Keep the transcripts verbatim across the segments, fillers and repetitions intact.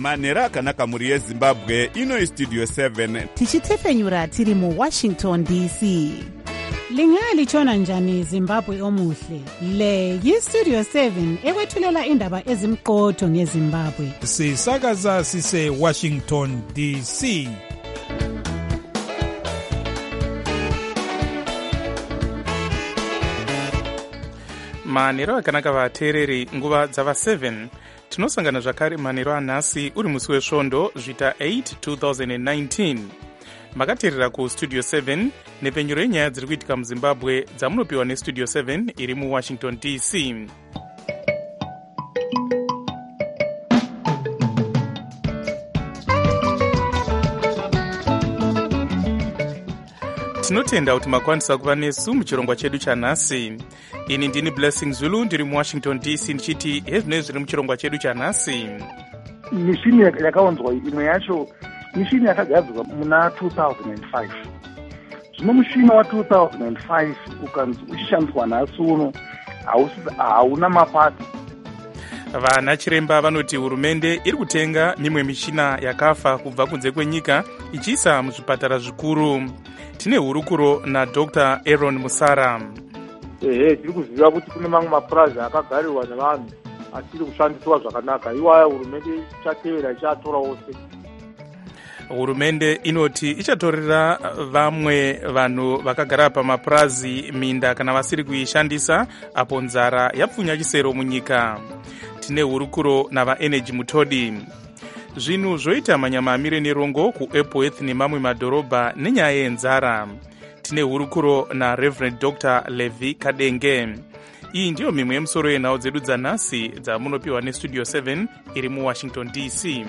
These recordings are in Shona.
manhero akanaka mhuri yezimbabwe. Ino istudio seven tichitefenyura tiri muwashington D C. Lingalitshona njani Zimbabwe omuhle? Le yistudio seven ekwethulela indaba ezimqotho ngeZimbabwe. Sisakaza sise Washington D C. Manhero akanaka vateereri, nguva dzava seven. Tinosangana zvakare manhero anhasi uri musi wesvondo zvita eight two thousand nineteen. Makateerera kustudio seven nepenyuro yenyaya dziri kuitika muZimbabwe dzamunopiwa nestudio seven iri muWashington D C. Tinotenda kuti makwanisa kuva nesu muchirongwa chedu chanhasi. Ini ndini Blessing Zulu ndiri muWashington D C ndichiti hezvinezvi zviri muchirongwa chedu chanhasi. Mishini yakaunzwa imwe yacho mishini yakagadzirwa muna two thousand five. Zvino mushina wa two thousand five ukanzi uchishandiswa nhasi uno hauna mapati. Vana chiremba vanoti hurumende iri kutenga mimwe mishina yakafa kubva kunze kwenyika ichiisa muzvipatara zvikuru. Tine hurukuro naDr Aaron Musara. Ehe, tiri kuziva kuti kune mamwe mapurazi akagarirwa nevanhu asiri kushandiswa zvakanaka. Iwaya hurumende ichatevera ichatora ose. Hurumende inoti ichatorera vamwe vanhu vakagara pamapurazi minda kana vasiri kuishandisa apo nzara yapfunya chisero munyika. Tine hurukuro navaenergy mutodi. Zvinhu zvoita manyama amire nerongo kuEpworth nemamwe madhorobha nenyaya yenzara. Tine hurukuro naReverend Doctor Levi Kadenge. Iyi ndiyo mimwe yemusoro yenhau dzedu dzanhasi dzamunopiwa nestudio seven iri muWashington D C.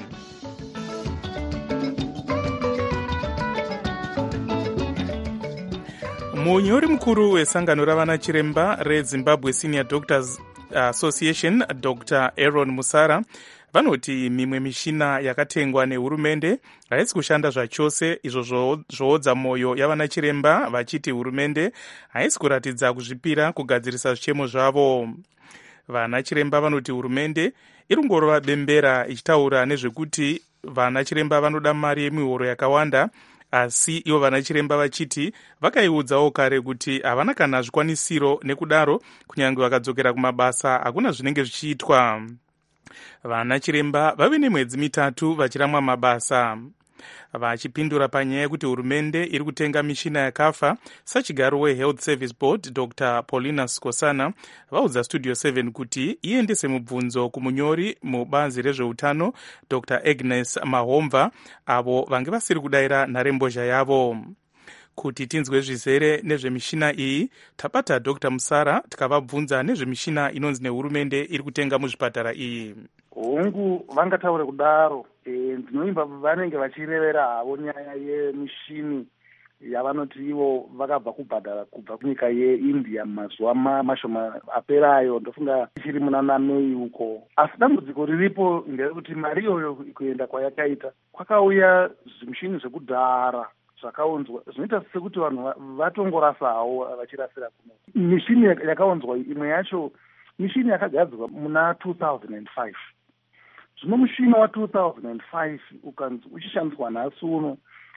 Munyori mukuru wesangano ravana chiremba reZimbabwe Senior Doctors Association Doctor Aaron Musara vanoti mimwe mishina yakatengwa nehurumende haisi kushanda zvachose, izvo zvoodza mwoyo yavana chiremba vachiti hurumende haisi kuratidza kuzvipira kugadzirisa zvichemo zvavo. Vana chiremba vanoti hurumende iri kungorova bembera ichitaura nezvekuti vana chiremba vanoda mari yemihoro yakawanda, asi ivo vana chiremba vachiti vakaiudzawo kare kuti havana kana zvikwanisiro, nekudaro kunyange vakadzokera kumabasa hakuna zvinenge zvichiitwa. Vana chiremba vave nemwedzi mitatu vachiramwa mabasa. Vachipindura panyaya yekuti hurumende iri kutenga mishina yakafa, sachigaro weHealth Service Board Doctor Paulina Skosana vaudza studio seven kuti iendese mubvunzo kumunyori mubazi rezveutano Doctor Agnes Mahomva avo vange vasiri kudayira nharembozha yavo. Kuti tinzwe zvizere nezvemishina iyi, tabata Doctor Musara tikavabvunza nezvemishina inonzi nehurumende iri kutenga muzvipatara iyi. Hongu vangataure kudaro, ndinoimba vanenge vachirevera havo nyaya yemishini yavanoti ivo vakabva kubhadhara kubva kunyika yeIndia mazuva mashoma aperayo, ndofunga ichiri muna Mei uko. Asi dambudziko riripo nderekuti mari iyoyo kuenda kwayakaita kwakauya zvimishini zvekudhara zvakaunzwa zvinoita sekuti vanhu vatongorasawo vachirasira kuno. Mishini yakaunzwa imwe yacho mishini yakagadzirwa muna two thousand five. Zvino mushina wa two thousand five ukanzi uchishandiswa nhasi uno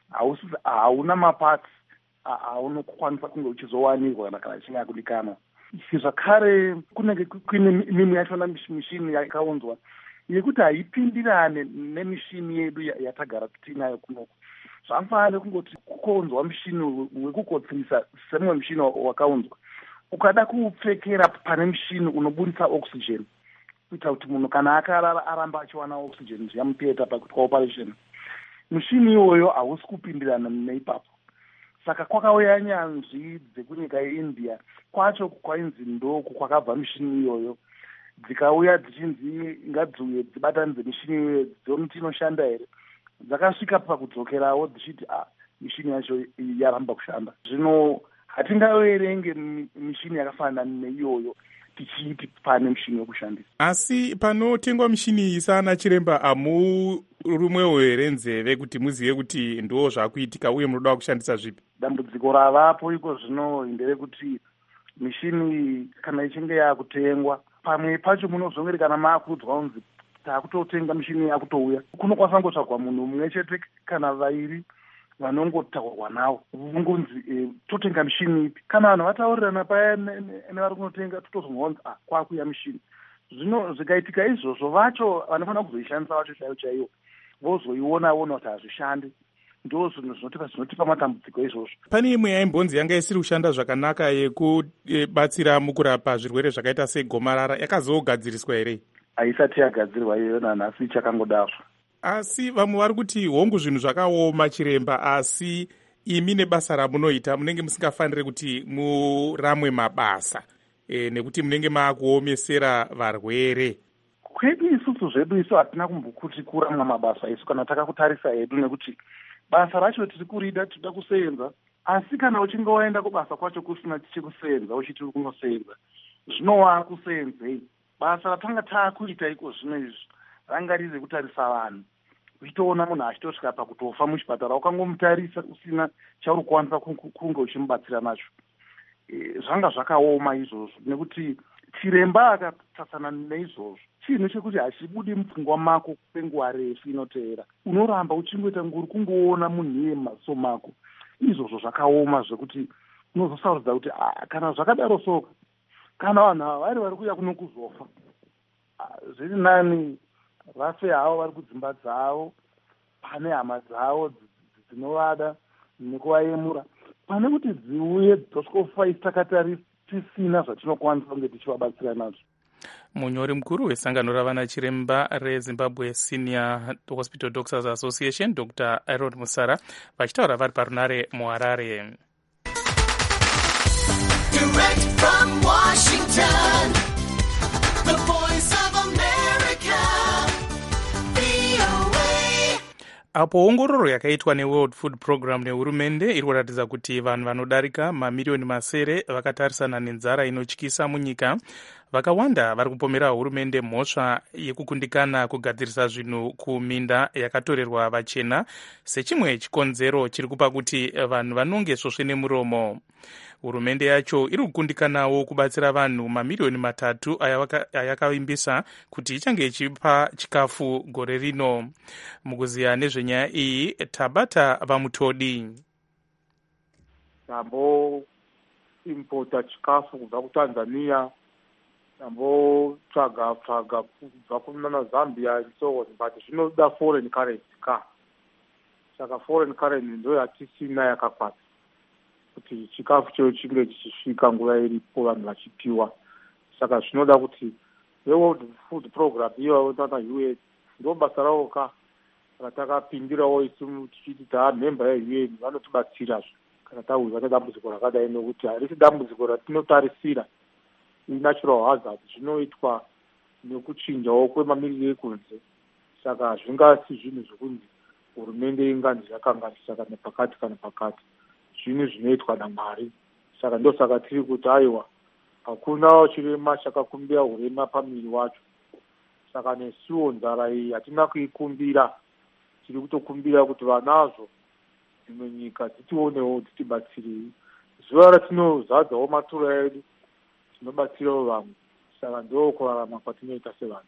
hauna mapatsi aunokwanisa kunge uchizowanirwa kana chinge yakudikanwa. Zvakare kunenge kuine mimwe yachona mishini yakaunzwa yekuti haipindirane nemishini yedu yatagara tinayo kuno. Zvafanira kungoti kukonzwa mushini wekukotsirisa semwe mushini wakaunzwa ukada kuupfekera pane mushini unobudisa oxygen kuita kuti munhu kana akarara aramba achiwana oxygen zviyamupeta pakuitwa operation, mushini iwoyo hausi kupindirana neipapo. Saka kwakauya nyanzvi dzekunyika yeIndia kwacho kwainzi ndoku kwakabva mishini iyoyo, dzikauya dzichinzi ngadziuye dzibatanidze mishini iyoyo dzione kuti inoshanda here. Dzakasvika pakudzokerawo dzichiti ah mishini yacho yaramba kushanda. Zvino hatingaverenge mishini yakafanana neiyoyo tichiti pane mishini yokushandisa. Asi panotengwa mishini iyi sana chiremba amu rumwewo here nzeve kuti muzive kuti ndo zvakuitika uye munoda kushandisa zvipi? Dambudziko ravapo iko zvino nderekuti mishini kana ichinge yakutengwa pamwe pacho munozongeri kana maakudzwa unzi taakutotenga mishini yakutouya. Kunokwanisa ngotsvagwa munhu mumwe chete kana vairi vanongotaurwa navo vongonzi e, totenga mishini ipi. Kana vanhu vataurirana paya nevari kunotenga totozongonzi ah kwakuya mishini. Zvino zvikaitika izvozvo vacho vanofanira kuzoishandisa vacho chaivo chaivo vozoiona vona kuti hazvishandi. Ndo zvinhu zvinotipa zvinotipa matambudziko izvozvo. Pane imwe yaimbonzi yanga isiri kushanda zvakanaka yekubatsira mukurapa zvirwere zvakaita segomarara, yakazogadziriswa here? Haisati yagadzirwa iyoyo nanhasi ichakangodaro. Asi vamwe vari kuti hongu zvinhu zvakaoma chiremba, asi imi nebasa ramunoita munenge musingafaniri kuti muramwe mabasa e, nekuti munenge maakuomesera varwere. Kwedu isusu zvedu isu hatina kumbokuti kuramwa mabasa isu kana takakutarisa hedu, nekuti basa racho tiri kurida, tinoda kusenza. Asi kana uchinge waenda kubasa kwacho kusina chekusenza uchiti uri kunosenza, zvinowa kusenzei? Basa ratanga taakuita iko zvino izvi ranga riri kutarisa vanhu. Uchitoona munhu achitosvika pakutofa muchipatara ukangomutarisa usina chauri kukwanisa kunge uchimubatsira nacho. E, zvanga zvakaoma izvozvo, nekuti chiremba akatasana neizvozvo chinhu chekuti hachibudi mupfungwa mako kwenguva refu inoteera. Unoramba uchingoita nguri kungoona munhu iye mumaziso mako. Izvozvo zvakaoma zvekuti unozosaurudza kuti kana zvakadaro soka, kana vanhu ava vari vari kuuya kuno kuzofa, zviri nani vafe havo vari kudzimba dzavo, pane hama dzavo dzinovada nekuvayemura, pane kuti dziuye dzosvikofa isi takati tisina zvatinokwanisa kunge tichivabatsira nazvo. Munyori mukuru wesangano ravana chiremba reZimbabwe Senior Hospital Doctors Association, Doctor Aaron Musara, vachitaura vari parunare muHarare. Direct from Washington, the voice of America, V O A. Apo ongororo yakaitwa neWorld Food Program nehurumende iri kuratidza kuti vanhu vanodarika mamiliyoni masere vakatarisana nenzara inotyisa munyika. Vakawanda vari kupomera hurumende mhosva yekukundikana kugadzirisa zvinhu kuminda yakatorerwa vachena sechimwe chikonzero chiri kupa kuti vanhu vanonge svosve nemuromo. Hurumende yacho iri kukundikanawo kubatsira vanhu mamiliyoni matatu ayakavimbisa kuti ichange ichipa chikafu gore rino. Mukuziya nezvenyaya iyi, Tabata Vamutodi. Tambo impota chikafu kubva kuTanzania, tambo tsvaga tsvaga kubva kunana Zambia and so on, but zvinoda foreign currency ka. Saka foreign currency ndo yatisina yakakwana kuti chikafu cho chinge chisvika nguva iripo vanhu vachipiwa. Saka zvinoda kuti World Food Program iyo tata U N ndo basa ravo ka ratakapindirawo isu tichiti taamemba ye-U N vanotibatsira kana tawirwa nedambudziko rakadai, nokuti harisi dambudziko ratinotarisira natural hazard, zvinoitwa nekuchinjawo kwemamiriro ekunze. Saka hazvingasi zvinhu zvokunzi hurumende inganzi yakanganisa kana pakati kana pakati, zvinhu zvinoitwa naMwari. Saka ndosaka tiri kuti aiwa hakuna chirema chakakumbira hurema pamiri wacho. Saka nesuwo nzara iyi hatina kuikumbira, tiri kutokumbira kuti vanazvo dzimwe nyika dzitionewo dzitibatsirei. Zuva ratinozadzawo maturo edu tinobatsirawo vamwe. Saka ndo kurarama kwatinoita sevanhu.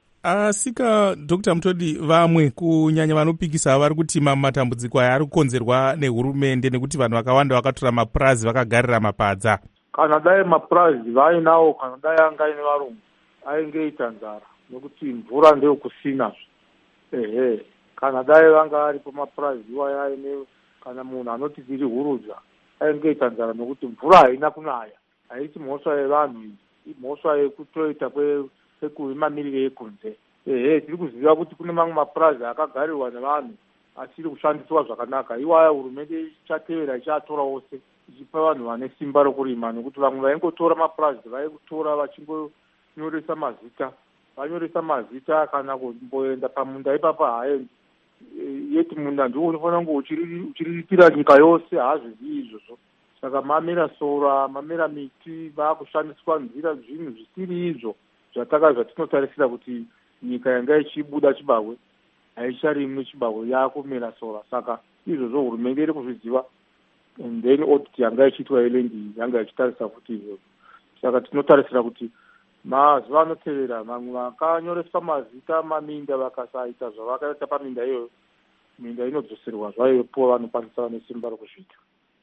Asika Doctor Mutodi, vamwe kunyanya vanopikisa vari kuti matambudziko aya ari kukonzerwa nehurumende nekuti vanhu vakawanda vakatora mapurazi vakagarira mapadza. Kana dai mapurazi vainawo, kana dai anga ine varungu aingeita nzara, nekuti mvura ndeyo kusinazve. Ehe, kana dai vanga ari pamapurazi iwayo aine, kana munhu anoti tiri hurudza aingeita nzara, nekuti mvura haina kunaya. Haisi mhosva yevanhu iyi, mhosva yekutoita kwemamiriro ekunze. Ehe, tiri kuziva kuti kune mamwe mapurazi akagarirwa nevanhu asiri kushandiswa zvakanaka. Iwaya hurumende ichatevera ichatora wose ichipa vanhu vane simba rokurima, nekuti vamwe vaingotora mapurazi vaikutora vachingonyoresa mazita. Vanyoresa mazita kana kumboenda pamunda ipapa haendi. Yeti munda ndiwo unofanira kunge uchiriripira nyika yose, haazvizivi izvozvo. Saka mamera sora, mamera miti, vaakushandiswa nzira zvinhu zvisiri izvo zvataka zvatinotarisira kuti nyika yanga ichibuda chibahwe haicharimwe chibahwe, yaakumera sora. Saka izvozvo hurumende iri kuzviziva, and then audit yanga ichiitwa ilendi yanga ichitarisa kuti izvozvo. Saka tinotarisira kuti mazuva anotevera mamwe vakanyoreswa mazita maminda vakasaita zvavakaita paminda iyoyo, minda inodzoserwa zvayo po vanokwanisa vane simba rokuzviita.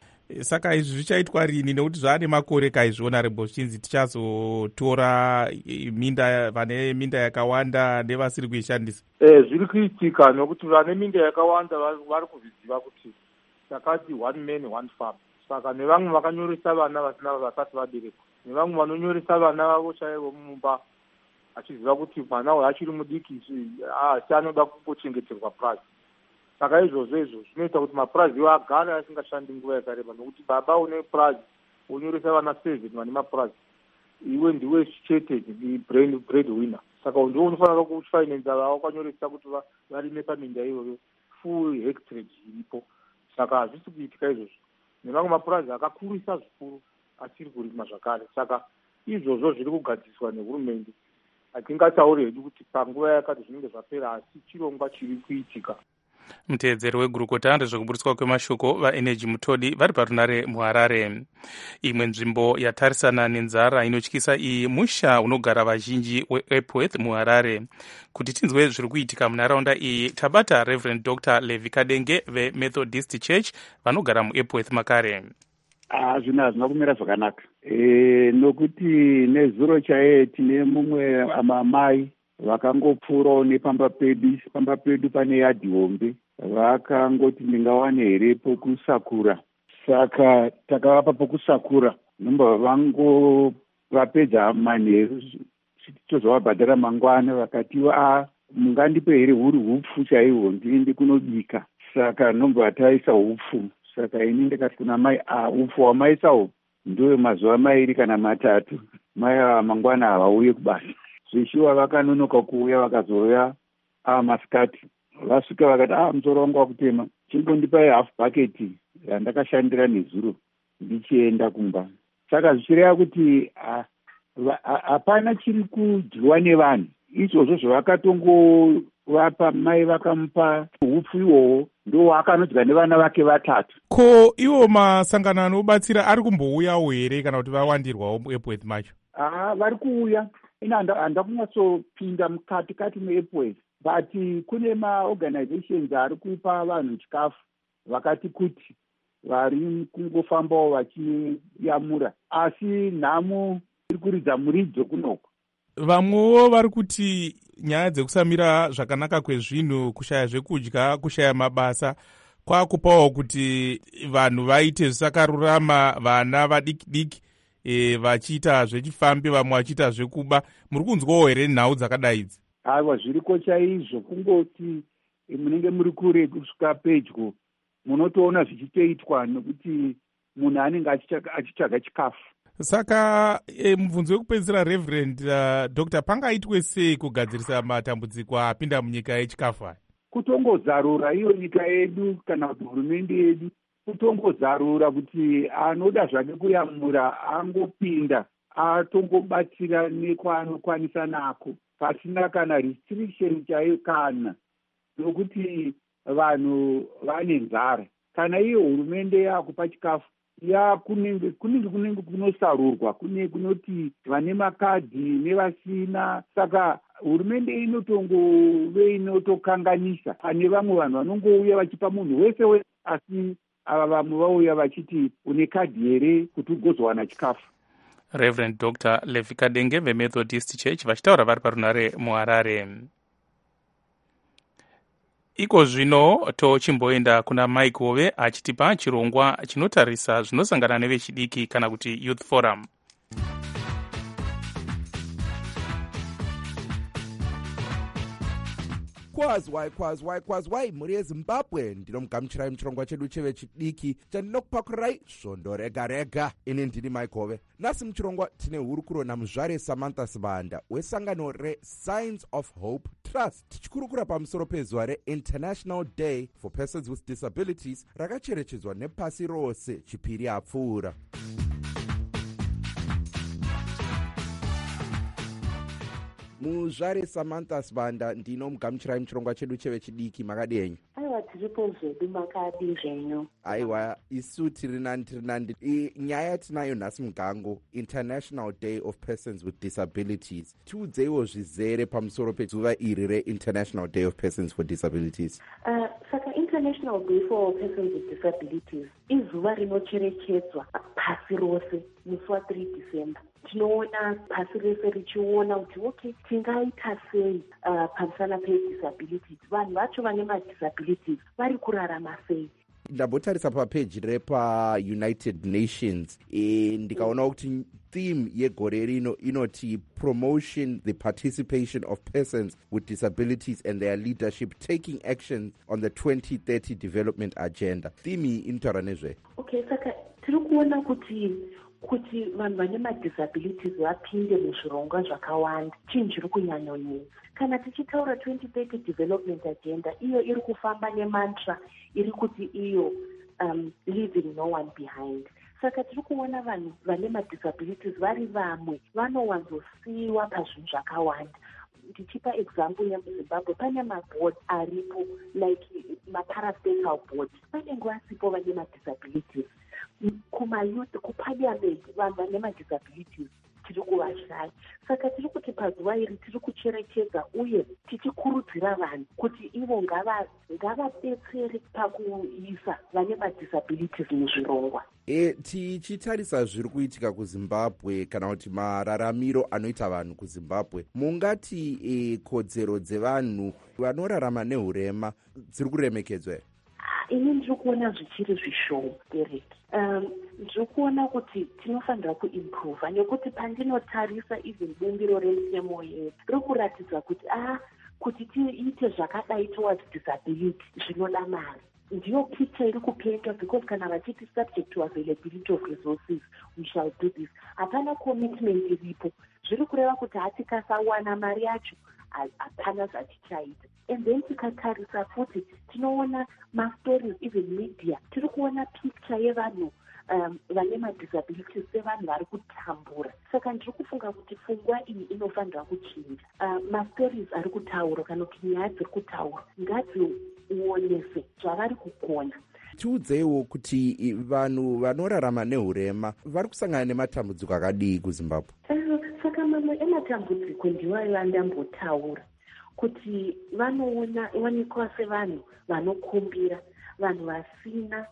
Saka izvi zvichaitwa rini? Nekuti zvaane makore kaizviona rebhoshinzi tichazotora minda vane minda yakawanda nevasiri kuishandisa. Eh, zviri kuitika nokuti vane minda yakawanda vari kuzviziva kuti takati one man one farm. Saka nevamwe vakanyoresa vana vasina vasati vaberekwa, nevamwe vanonyoresa vana vavo chaivo mumba achiziva kuti mwana uyu achiri mudiki asi anoda kungochengeterwa purazi. Saka izvozvo izvo zvinoita kuti mapurazi iwo agare asingashandi nguva yakareba, nokuti baba une purazi unyoresa vana seven vane mapurazi, iwe ndiwe chete bread winner. Saka ndiwo unofanira kufinanza vavo kwanyoresa kuti varime paminda iyoyo full hectare iripo. Saka hazvisi kuitika izvozvo. Nevamwe mapurazi akakurisa zvikuru asiri kurima zvakare. Saka izvozvo zviri kugadziswa nehurumende. Hatingatauri hedu kuti panguva yakati zvinenge zvapera, asi chirongwa chiri kuitika. Muteedzeri wegurukota rezvekuburitswa kwemashoko vaenergy Mutodi vari parunare muHarare. Imwe nzvimbo yatarisana nenzara inotyisa iyi musha unogara vazhinji weEpworth muHarare. Kuti tinzwe zviri kuitika munharaunda iyi, tabata Reverend Doctor Levi Kadenge veMethodist Church vanogara muEpworth makare. Ah, zvino hazvina kumira zvakanaka. E, nokuti nezuro chaiye tine mumwe amamai vakangopfuurawo nepamba pedu pamba pedu pane yadhi hombe, vakangoti ndingawane here pokusakura. Saka takavapa pokusakura, nomba vango vapedza manheru tozovabhadhara mangwana, vakatiwa a mungandipe here huri hupfu chaihwo ndiende kunobika. Saka nomba taisa hupfu. Saka ini ndikati kuna mai, a upfu hwamaisawo ndowe mazuva mairi kana matatu, mai mangwana havauye kubasa. Zvishuwa vakanonoka kuuya, vakazouya ava masikati, vasvika vakati ah musoro wangu wakutema, chimbondipai half bucket yandakashandira nezuro ndichienda kumba. Saka zvichireva kuti hapana chiri kudyiwa nevanhu. Izvozvo zvavakatongovapa mai vakamupa hupfu ihwohwo ndo akanodya nevana vake vatatu. Ko iwo masangano anobatsira ari kumbouyawo here kana kuti vawandirwawo muEpworth macho? Ah, vari kuuya. Ina handa kunyatsopinda mukati kati muEpworth, but kune maorganizations ari kupa vanhu chikafu vakati kuti vari kungofambawo vachiyamura, asi nhamo iri kuridza muridzo kunoko. Vamwewo vari kuti nyaya dzekusamira zvakanaka kwezvinhu, kushaya zvekudya, kushaya mabasa kwakupawo kuti vanhu vaite zvisakarurama, vana vadiki diki E, vachiita zvechifambi, vamwe vachiita zvekuba. Muri kunzwawo here nhau dzakadai idzi? Aiwa, zviriko chaizvo. Kungoti e, munenge muri kure kusvika pedyo munotoona zvichitoitwa nokuti munhu anenge achitsvaga chikafu. Saka e, mubvunzo wekupedzisira Reverend uh, Doctor, pangaitwe sei kugadzirisa matambudziko apinda munyika yechikafu aya? Kutongozarura iyo nyika yedu kana kuti hurumende yedu, kutongozarura kuti anoda zvake kuyamura angopinda atongobatsira nekwaanokwanisa nako pasina kana restriction chaiyo, kana nokuti vanhu vane nzara. Kana iyo hurumende yakupa chikafu ya kunenge kunenge kunenge kunosarurwa, kune kunoti vane makadhi nevasina. Saka hurumende inotongove inotokanganisa. Pane vamwe vanhu vanongouya vachipa munhu wese wese, asi ava vamwe vauya vachiti une kadhi here kuti ugozowana chikafu. Reverend Doctor Levi Kadenge veMethodist Church vachitaura vari parunare muHarare. Iko zvino tochimboenda kuna Mike Hove achitipa chirongwa chinotarisa zvinosangana nevechidiki kana kuti Youth Forum. Kwazwai kwazwai kwazwai mhuri yeZimbabwe, ndinomugamuchirai muchirongwa chedu chevechidiki chandinokupakurai svondo rega rega. Ini ndini Mike Hove. Nasi muchirongwa tine hurukuro namuzvare Samantha Sibanda wesangano reSigns of Hope Trust, tichikurukura pamusoro pezuva reInternational Day for Persons with Disabilities rakacherechedzwa nepasi rose chipiri apfuura. muzvare Samantha Sibanda ndinomugamuchirai muchirongwa chedu chevechidiki. Makadenyu? Aiwa, tiripo zvedu, makadi zvenyu? Aiwa, isu tiri nani tiri nani. Nyaya tinayo nhasi mugango, International Day of Persons with Disabilities. Tiudzeiwo zvizere pamusoro pezuva iri re-International Day of Persons for Disabilities. Uh, saka International Day for Persons with Disabilities izuva rinocherechedzwa pasi rose musi wa three December. Tinoona pasi rese richiona kuti okay, tingaita sei uh, pamusana pedisabilities. Vanhu vacho vane madisabilities vari kurarama sei? Ndambotarisa papeji repa-United Nations e, ndikaona kuti theme yegore rino inoti promotion the participation of persons with disabilities and their leadership taking action on the twenty thirty development agenda. Theme iyi inotaura nezve. Okay, saka tiri kuona kuti kuti vanhu vane madisabilities vapinde muzvirongwa zvakawanda. Chinhu chiri kunyanyonetsa kana tichitaura twenty thirty development agenda, iyo iri kufamba nemantra iri kuti iyo um, leaving no one behind. Saka tiri kuona vanhu vane madisabilities vari vamwe vanowanzosiyiwa pazvinhu zvakawanda. Ndichipa example yemuzimbabwe pane maboard aripo like maparastatal board, vanenge vasipo vane madisabilities. Kumayouth, kuparliament, vanhu vane madisabilities tiri kuvashaya. Saka tiri kuti pazuva iri tiri kucherechedza uye tichikurudzira vanhu kuti ivo ngavadetsere pakuisa vane madisabilities muzvirongwa. E, tichitarisa zviri kuitika kuzimbabwe kana kuti mararamiro anoita vanhu kuzimbabwe, mungati e, kodzero dzevanhu vanorarama neurema dziri kuremekedzwa here? Ini ndiri kuona zvichiri zvishoma Derek. Um, ndiri kuona kuti tinofanira kuimprova nekuti pandinotarisa even bumbiro remitemo yedu riri kuratidza kuti ah, kuti tiite zvakadai towards disability zvinoda mari. Ndiyo picture iri kupendwa because kana vachiti subject to availability of resources we shall do this, hapana commitment iripo. Zviri kureva kuti hatikasawana mari yacho hapana zvatichaita. And then tikatarisa futi tinoona ma-stories, even media, tiri kuona picture yevanhu um, vane madisabilities sevanhu vari kutambura. Saka ndiri kufunga kuti pfungwa iyi inofanira kuchinja. Uh, ma-stories ari kutaura kana kuti nyaya dziri kutaura ngadzionese zvavari kugona. Tiudzeiwo kuti vanhu vanorarama neurema vari kusangana nematambudziko akadii kuZimbabwe? Uh, saka mamwe ematambudziko ndiwo vandambotaura kuti vanoona wanikwa sevanhu vanokumbira, vanhu vasina,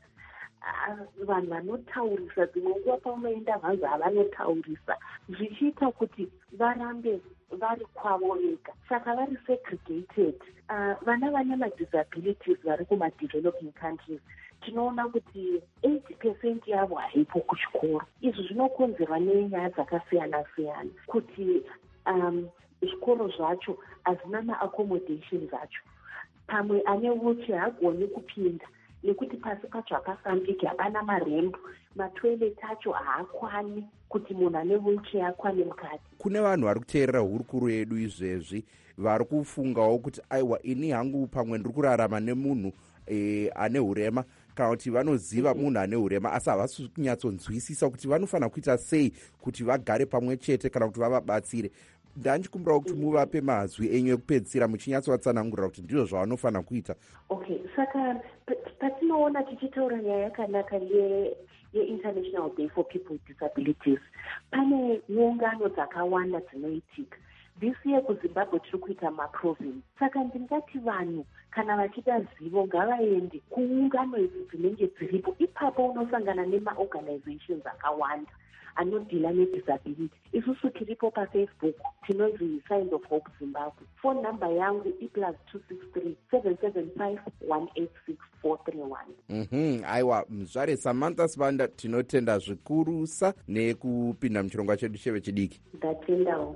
uh, vanhu vanotaurisa, dzimwe nguva paunoenda vanhu havanotaurisa, zvichiita kuti varambe vari kwavo vega, saka vari segregated. Uh, vana vane madisabilities vari kuma-developing countries tinoona kuti eighty percent yavo haipo kuchikoro. Izvi zvinokonzerwa nenyaya dzakasiyana-siyana kuti um, zvikoro zvacho hazina ma-accommodations acho. Pamwe ane wheelchair hagoni kupinda nekuti pasi pacho hapafambiki, hapana marembo, matoilet acho haakwani kuti munhu ane wheelchair akwane mukati. Kune vanhu vari kuteerera hurukuro yedu izvezvi vari kufungawo kuti aiwa, ini hangu pamwe ndiri kurarama nemunhu e, ane urema, kana kuti vanoziva munhu ane urema asi havasi kunyatsonzwisisa kuti vanofanira kuita sei kuti vagare pamwe chete kana kuti vavabatsire. Ndanchikumbirawo kuti muvape mazwi enyu ekupedzisira muchinyatsovatsanangurira kuti ndizvo zvavanofanira kuita. Okay, saka patinoona tichitaura nyaya yakanaka ye-International Day for People with Disabilities, pane ungano dzakawanda dzinoitika. This year kuZimbabwe tiri kuita maprovince. Saka ndingati vanhu kana vachida zivo ngavaende kuungano idzi dzinenge dziripo. Ipapo unosangana nema-organizations akawanda anodhila nedisability. Isusu tiripo paFacebook tinonzi Signs of Hope Zimbabwe. Phone number yangu iplus two six three seven seven five one eight six four three one. Mhm, aiwa, mzvare Samantha Sibanda tinotenda zvikurusa nekupinda muchirongwa chedu chevechidiki. Ndatendawo.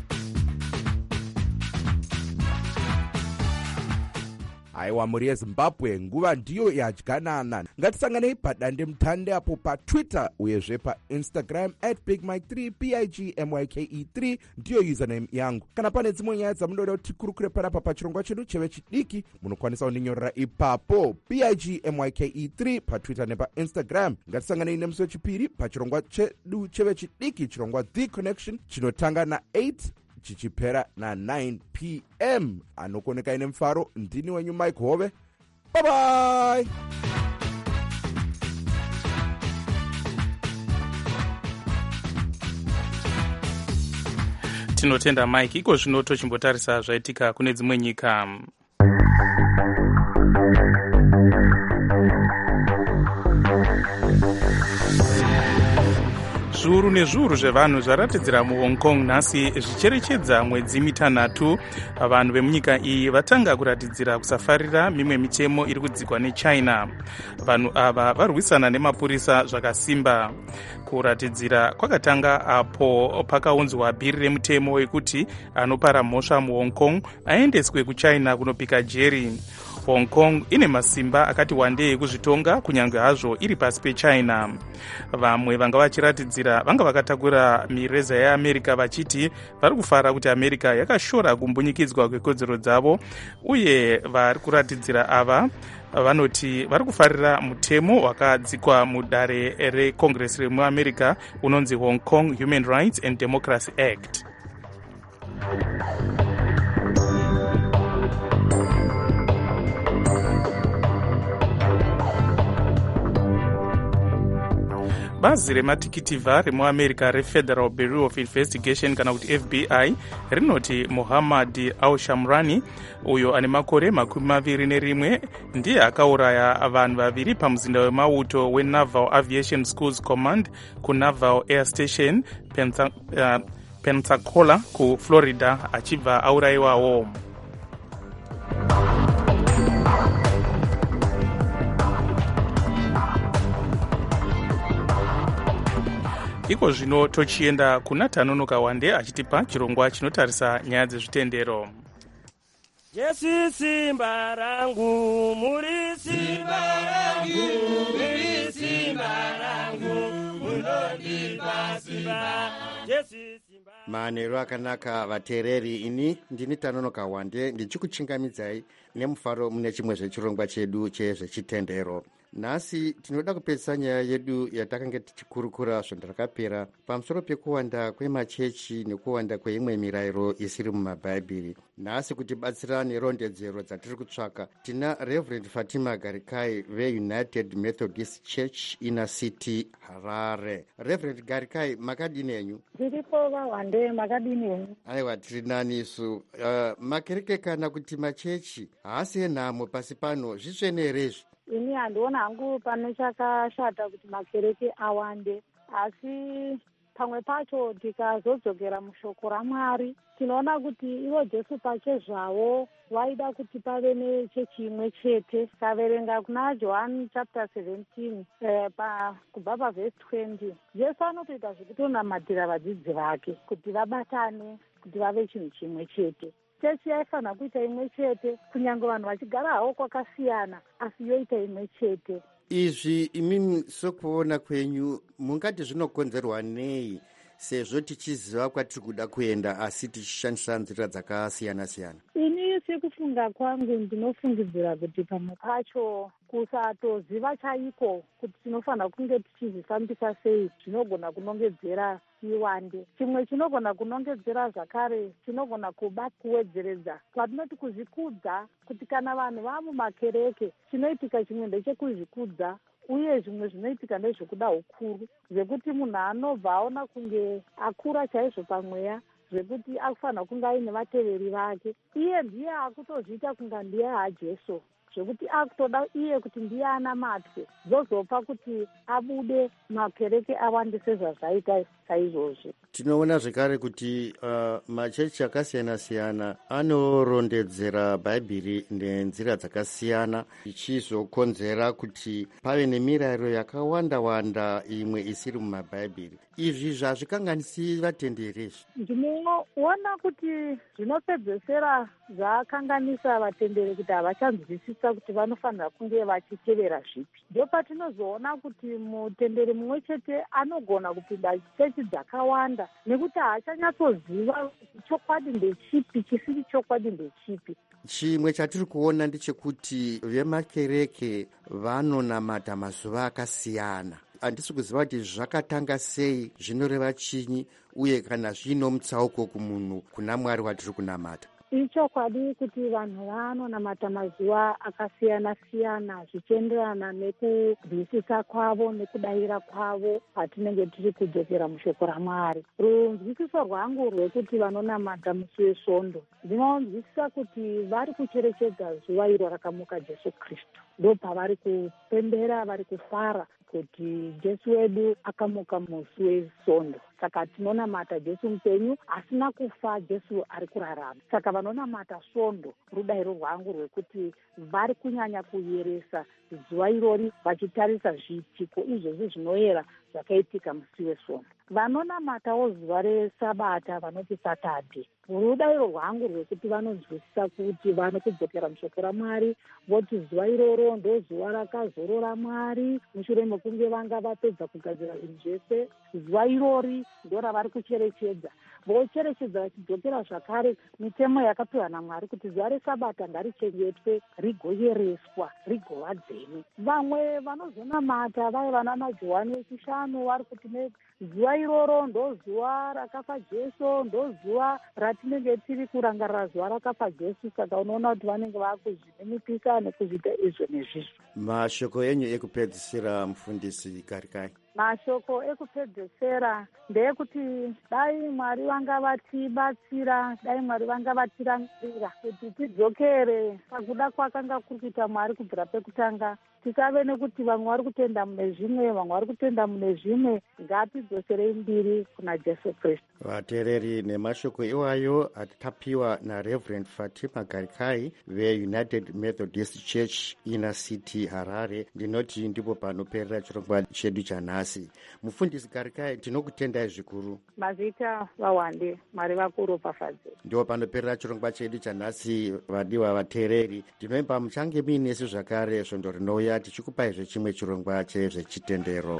Aiwa, muri yeZimbabwe, nguva ndiyo yadyanana. Ngatisanganei padande mutande apo paTwitter uyezve paInstagram at big mike three b i g m y k e three ndiyo username yangu. Kana pane dzimwe nyaya dzamunoda kuti tikurukure panapa pachirongwa chedu chevechidiki, munokwanisa kundinyorera ipapo b i g m y k e three paTwitter nepaInstagram. Ngatisanganei nemusi wechipiri pachirongwa chedu chevechidiki, chirongwa The Connection, chinotanga na eight chichipera na-nine p m anokoneka ine mufaro. Ndini wenyu Mike Hove. Bye bye. Tinotenda Mike. Iko zvino tochimbotarisa zvaitika kune dzimwe nyika. Zviuru nezviuru zvevanhu zvaratidzira muHong Kong nhasi zvicherechedza mwedzi mitanhatu. Vanhu vemunyika iyi vatanga kuratidzira kusafarira mimwe mitemo iri kudzikwa neChina. Vanhu ava varwisana nemapurisa zvakasimba. Kuratidzira kwakatanga apo pakaunzwa bhiri remutemo wekuti anopara mhosva muHong Kong aendeswe kuChina kunopika jeri. Hong Kong ine masimba akati wandei ekuzvitonga kunyange hazvo iri pasi peChina. Vamwe vanga vachiratidzira vanga vakatakura mireza yeAmerica vachiti vari kufara kuti America yakashora kumbunyikidzwa kwekodzero dzavo, uye vari kuratidzira ava vanoti vari kufarira mutemo wakadzikwa mudare reCongress remuAmerica unonzi Hong Kong Human Rights and Democracy Act. Bazi rematikitivha remuAmerica reFederal Bureau of Investigation kana kuti F B I rinoti Mohammad Al-Shamrani, uyo ane makore makumi maviri nerimwe, ndiye akauraya vanhu vaviri pamuzinda wemauto weNaval Aviation Schools Command kuNaval Air Station Pensa, uh, Pensacola kuFlorida achibva aurayiwawo. Iko zvino tochienda kuna Tanonoka Wande achitipa chirongwa chinotarisa nyaya dzezvitendero. Yesu simba rangu, muri simba rangu, muri simba rangu, munondipa simba, Yesu simba. Manheru akanaka vateereri, ini ndini Tanonoka Wande ndichikuchingamidzai nemufaro mune chimwe zvechirongwa chedu chezvechitendero. Nhasi tinoda kupedzisa nyaya yedu yatakanga tichikurukura zvandakapera pamusoro pekuwanda kwemachechi nekuwanda kweimwe mirayiro isiri mumabhaibheri. Nhasi kutibatsira nerondedzero dzatiri kutsvaka tina Reverend Fatima Garikai veUnited Methodist Church Inner City Harare. Reverend Garikai, makadini enyu? Tiripo vaWande, makadini enyu? Aiwa, tiri nani isu. Uh, makereke kana kuti machechi haasi enhamo pasi pano, zvitsvenerezvi? Ini handiona hangu pane chakashata kuti makereke awande, asi pamwe pacho tikazodzokera mushoko raMwari tinoona kuti ivo Jesu pache zvavo vaida kuti pave nechechi imwe chete. Tikaverenga kuna John chapter seventeen eh, pa kubva pavhesi twenty, Jesu anotoita zvekutonamatira vadzidzi vake kuti vabatane, kuti vave chinhu chimwe chete. Chechi yaifanira kuita imwe chete, kunyange vanhu vachigara havo kwakasiyana, asi yoita imwe chete. Izvi imimi sokuona kwenyu mungati zvinokonzerwa nei, sezvo tichiziva kwatiri kuda kuenda asi tichishandisa nzira dzakasiyana siyana? Ini sekufunga kwangu ndinofungidzira kuti pamwe pacho kusatoziva chaiko kuti tinofanira kunge tichizvifambisa sei zvinogona kunongedzera iwande. Chimwe chinogona kunongedzera zvakare chinogona kuba kuwedzeredza patinoti kuzvikudza, kuti kana vanhu vamumakereke chinoitika chimwe ndechekuzvikudza, uye zvimwe zvinoitika ndezvekuda ukuru, zvekuti munhu anobva aona kunge akura chaizvo pamweya, zvekuti akufanira kunge aine vateveri vake. Iye ndiye akutozviita kunga ndiye haJesu, zvekuti akutoda iye kuti ndiye anamatwe, zozopa kuti abude makereke awande sezvazvaita saizvozvi. Tinoona zvekare kuti uh, machechi akasiyana siyana anorondedzera bhaibheri nenzira dzakasiyana, ichizokonzera kuti pave nemirayiro yakawanda wanda imwe isiri mumabhaibheri. Izvi zvazvikanganisi vatenderi? Ndinoona kuti zvinopedzesera zvakanganisa vatenderi kuti havachanzwisisa kuti vanofanira kunge vachitevera zvipi. Ndio patinozoona kuti mutenderi mumwe chete anogona kupinda chechi dzakawanda nekuti haachanyatsoziva chokwadi ndechipi, chisiri chokwadi ndechipi. Chimwe chatiri kuona ndechekuti vemakereke vanonamata mazuva akasiyana. handisi kuziva kuti zvakatanga sei, zvinoreva chinyi, uye kana zvino mutsauko kumunhu kuna Mwari watiri kunamata. Ichokwadi kuti vanhu vanonamata mazuva akasiyana-siyana zvichienderana nekunzwisisa kwavo nekudavira kwavo patinenge tiri kudzokera mushoko raMwari. Runzwisiso rwangu rwekuti vanonamata musi wesvondo, ndinonzwisisa kuti vari kucherechedza zuva iro rakamuka Jesu Kristu. Ndo pavari kupembera, vari kufara kuti Jesu wedu akamuka musi wesvondo. Saka tinonamata Jesu mupenyu asina kufa, Jesu ari kurarama. Saka vanonamata svondo, rudairo rwangu rwekuti vari kunyanya kuyeresa zuva irori vachitarisa zviitiko izvozvi zvinoyera zvakaitika musi wesvondo. Vanonamatawo zuva resabata vanoti Satadhe, rudairo rwangu rwekuti vanonzwisisa kuti vano kudzokera mushoko raMwari, voti zuva iroro ndo zuva rakazorora Mwari mushure mekunge vanga vapedza kugadzira zvinhu zvese. Zuva irori ndo ravari kucherechedza, vocherechedza vachidzokera zvakare mitemo yakapiwa naMwari kuti zuva resabata ngarichengetwe, rigoyereswa, rigova dzene. Vamwe vanozonamata vai vanana Johani wechishanu vari kuti zuva iroro ndo zuva rakafa Jesu, ndo zuva ratinenge tiri kurangarira zuva rakafa Jesu. Saka unoona kuti vanenge vakuzvininipisa nekuzviita izvo nezvizvo. Mashoko enyu ekupedzisira, mufundisi Garikai. Mashoko ekupedzesera ndeyekuti dai Mwari vanga vatibatsira, dai Mwari vanga vatirangarira kuti tidzokere pakuda kwakanga kuri kuita Mwari kubvira pekutanga. Tisave nekuti vamwe vari kutenda mune zvimwe, vamwe vari kutenda mune zvimwe. Ngatidzoserei mbiri kuna Jesu Kristu. Vateereri, nemashoko iwayo atitapiwa naReverend Fatima Garikai veUnited Methodist Church Inner City Harare, ndinoti ndipo panoperera chirongwa chedu chanhasi. Mufundisi Garikai, tinokutendai zvikuru. Mazita vawande, Mwari vakuropafadze. Ndipo panoperera chirongwa chedu chanhasi. Vadiwa vateereri, ndinoimba muchange muinesu zvakare svondo rinouya tichikupai zvechimwe chirongwa chezvechitendero.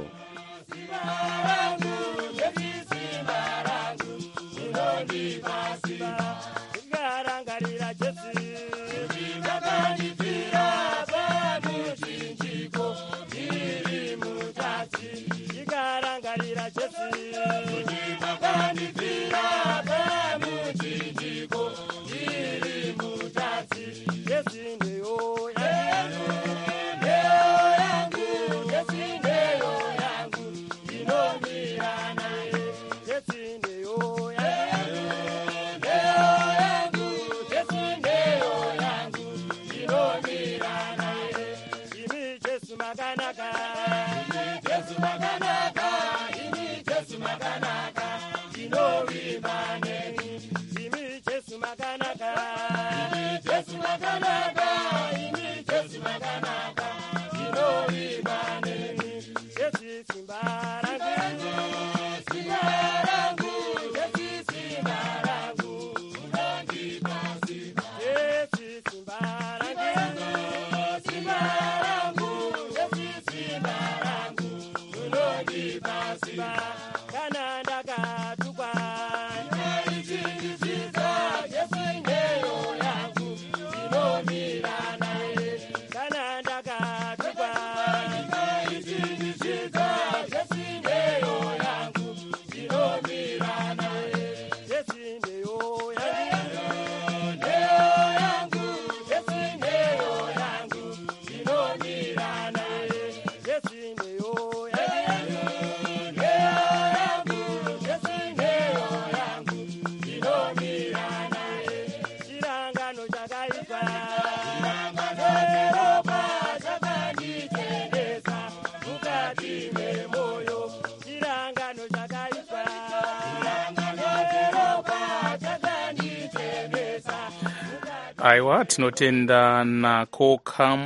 Aiwa, tinotenda nako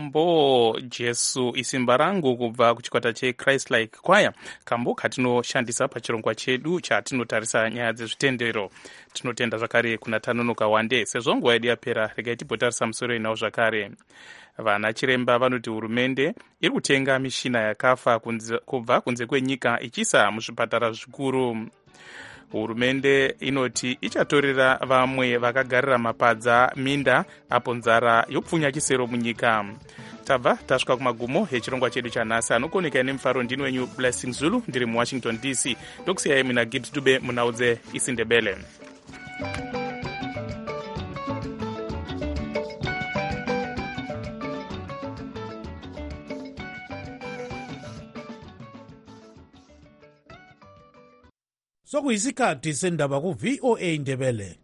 kambo Jesu isimba rangu kubva kuchikwata cheChrist-like Choir, kambo katinoshandisa pachirongwa chedu chatinotarisa nyaya dzezvitendero. Tinotenda zvakare kuna Tanonoka Wande. Sezvo nguva yedu yapera, regai timbotarisa musoro inawo zvakare. Vana chiremba vanoti hurumende iri kutenga mishina yakafa kunze, kubva kunze kwenyika ichisa muzvipatara zvikuru. Hurumende inoti ichatorera vamwe vakagarira mapadza minda apo nzara yopfunya chisero munyika. tabva tasvika kumagumo echirongwa chedu chanhasi. anokoneka nemufaro ndini wenyu Blessing Zulu ndiri muwashington D C. ndokusiyai mina Gibbs Dube munaudze isindebele. sokuyisikhathi sendaba ku-V O A Ndebele.